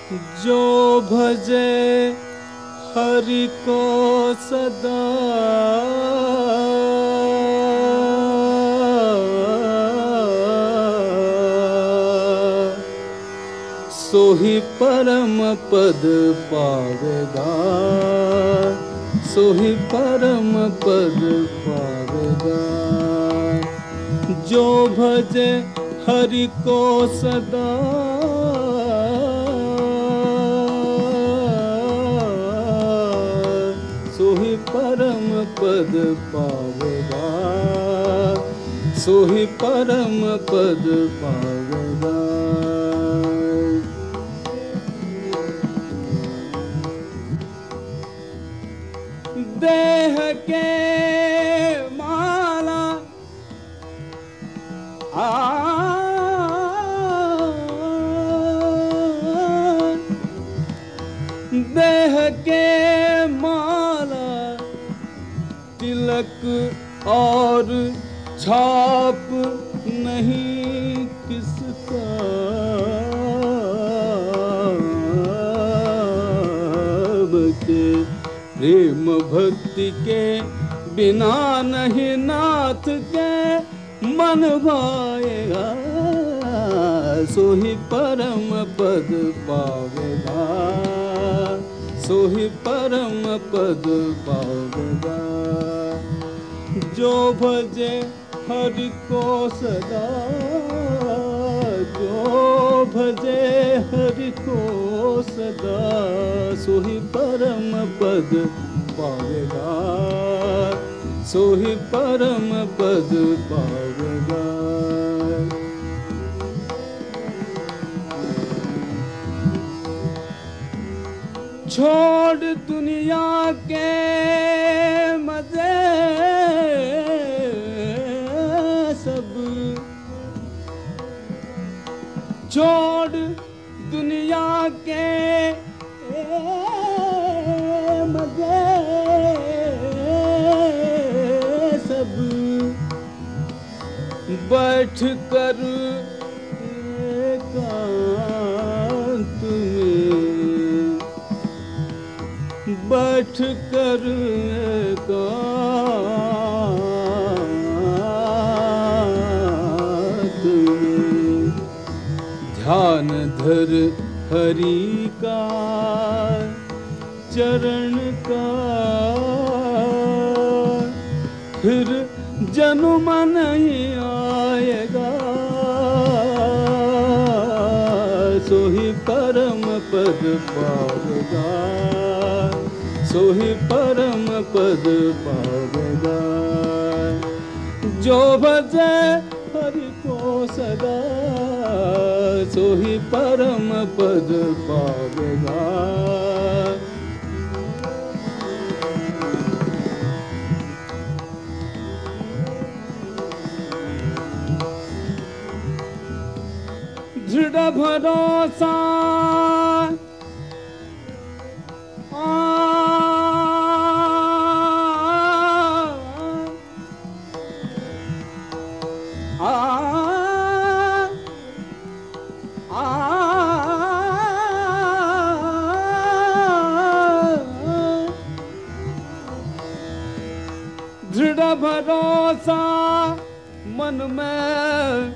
जो भजे हरि को सदा सोही परम पद पावेगा, सोही परम पद पावेगा। जो भजे हरि को सदा सोही परम पद पावेगा, सोही परम पद पावेगा। देह के माला देह के माला तिलक और छाप नहीं किसका, के प्रेम भक्ति के बिना नहीं नाथ के मन भाएगा, सोही परम पद पावेगा, सोही परम पद पावेगा। जो भजे हरि को सदा, जो भजे हरि को सदा सोही परम पद पावेगा, सोही परम पद पावेगा। छोड़ दुनिया के मजे सब, छोड़ दुनिया के मजे सब, बैठ कर एकांत में, बैठ कर एकांत में ध्यान धर हरि का चरण का, फिर जन्म नहीं आएगा, सोही परम पद पावेगा, सोही परम पद पावेगा। जो भजे हरि को सदा सोही परम पद पावेगा। दृढ़ भरोसा दृढ़ भरोसा मन में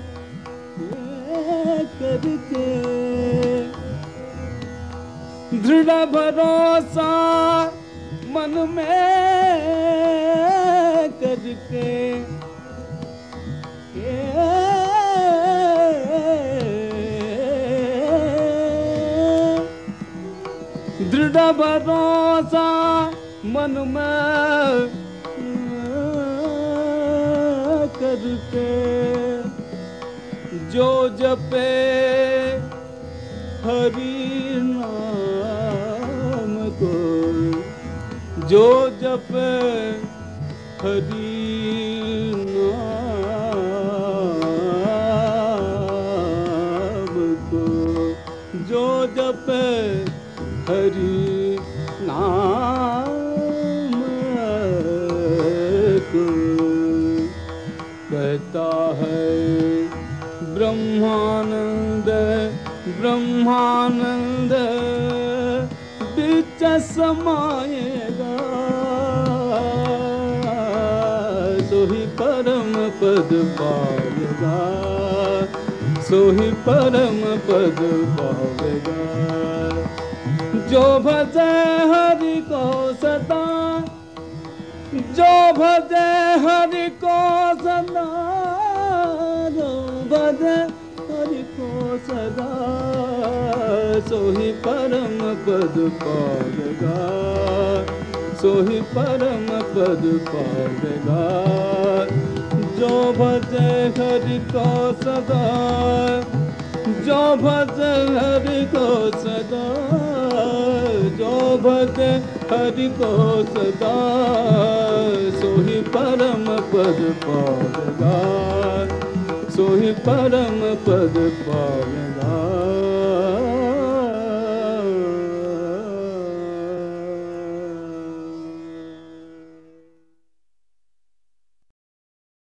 करके, दृढ़ भरोसा मन में करके, दृढ़ भरोसा मन में करके, जो जपे हरि नाम को, जो जपे हरि नाम को, जो जपे हरि नाम को, कहता है ब्रह्मानंद ब्रह्मानंद बिच समाएगा, सोही परम पद पावेगा, सोही परम पद पावेगा। जो भजे हरि को सदा, जो भजे हरि को सदा, जो भजे हरि को सदा, सोही परम पद पावेगा, सोही परम पद पावेगा। जो भजे हरि को सदा, जो भजे हरि को सदा, जो भजे हरि को सदा, सोही परम पद पावेगा, सोही परम पद पावेगा।